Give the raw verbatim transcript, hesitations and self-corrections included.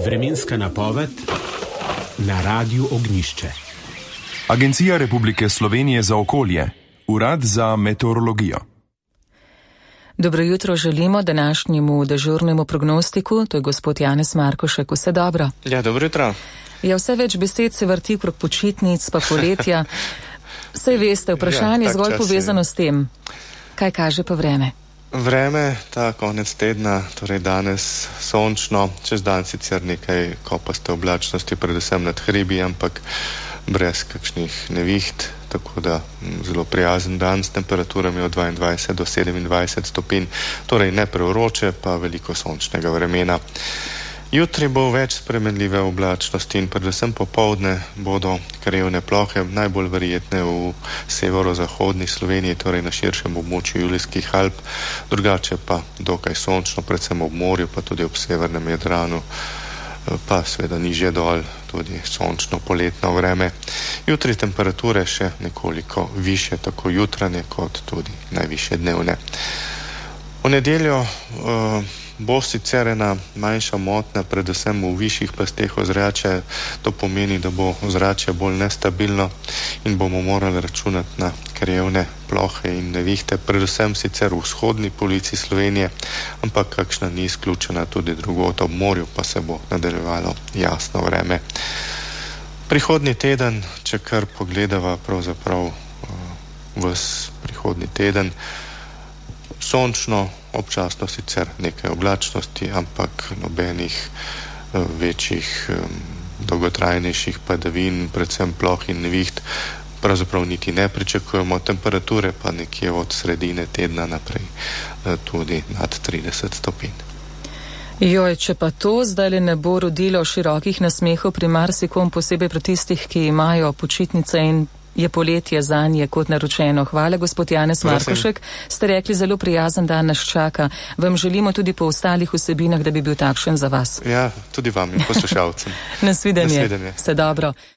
Vremenska napoved na Radiu Ognjišče. Agencija Republike Slovenije za okolje, Urad za meteorologijo. Dobro jutro želimo današnjemu dežurnemu prognostiku, to je gospod Janez Markošek. Vse dobro? Ja, dobro jutro. Ja, vse več besed se vrti krog počitnic pa poletja. Saj veste, vprašanje je ja, zgolj povezano s tem. Kaj kaže pa vreme? Vreme, ta konec tedna, torej danes sončno, čez dan sicer nekaj kopaste oblačnosti, predvsem nad hribi, ampak brez kakšnih neviht, tako da zelo prijazen dan s temperaturami od dvaindvajset do sedemindvajset stopinj, torej ne prevroče, pa veliko sončnega vremena. Jutri bo več spremenljive oblačnosti in predvsem popoldne bodo krajevne plohe, najbolj verjetne v severozahodni Sloveniji, torej na širšem območju Julijskih Alp, drugače pa dokaj sončno, predvsem ob morju, pa tudi ob severnem Jadranu, pa seveda nižje dol, tudi sončno poletno vreme. Jutri temperature še nekoliko više, tako jutranje kot tudi najvišje dnevne. V nedeljo uh, bo sicer ena manjša motnja, predvsem v višjih plasteh ozračja. To pomeni, da bo ozračje bolj nestabilno in bomo morali računati na krajevne plohe in nevihte, predvsem sicer v vzhodni polovici Slovenije, ampak kakšna ni izključena tudi drugod ob morju, pa se bo nadaljevalo jasno vreme. Prihodnji teden, če kar pogledava pravzaprav uh, ves prihodnji teden, sončno, občasno sicer nekaj oblačnosti, ampak nobenih uh, večjih, um, dolgotrajnejših padavin, predvsem ploh in neviht, pravzaprav niti ne pričakujemo, temperature pa nekje od sredine tedna naprej uh, tudi nad trideset stopinj. Joj, če pa to zdaj ne bo rodilo širokih nasmehov pri marsikom, posebej pri tistih, ki imajo počitnice in je poletje zanje kot naročeno. Hvala, gospod Janez Markošek. Ste rekli, zelo prijazen dan nas čaka. Vam želimo tudi po ostalih vsebinah, da bi bil takšen za vas. Ja, tudi vam in poslušalcem. Nasvidenje. Vse dobro.